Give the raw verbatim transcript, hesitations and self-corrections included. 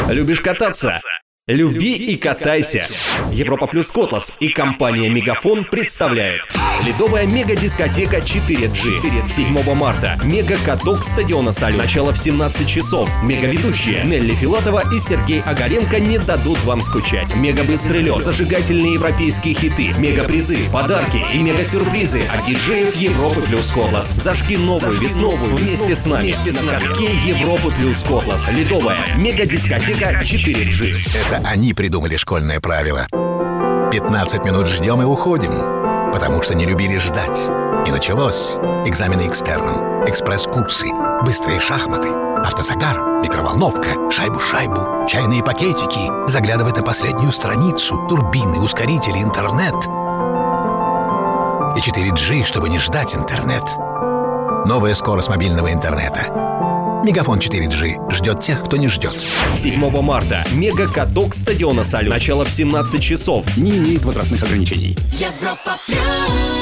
Любишь кататься? Люби и катайся! Европа плюс Котлас и компания Мегафон представляют ледовая мега-дискотека четыре джи. седьмого марта. Мега-каток стадиона «Салют». Начало в семнадцать часов. Мега-ведущие Нелли Филатова и Сергей Огаренко не дадут вам скучать. Мега-быстрый лед, зажигательные европейские хиты, мега-призы, подарки и мега-сюрпризы от диджеев Европы плюс Котлас. Зажги новую весну вместе с нами на катке Европы плюс Котлас. Ледовая мега-дискотека четыре джи. Это они придумали школьное правило. пятнадцать минут ждем и уходим, потому что не любили ждать. И началось. Экзамены экстерном, экспресс-курсы, быстрые шахматы, автозагар, микроволновка, шайбу-шайбу, чайные пакетики, заглядывать на последнюю страницу, турбины, ускорители, интернет. И четыре джи, чтобы не ждать интернет. Новая скорость мобильного интернета. Мегафон четыре джи ждет тех, кто не ждет. седьмого марта. Мега-каток стадиона «Салют». Начало в семнадцать часов. Не имеет возрастных ограничений. Европа плюс.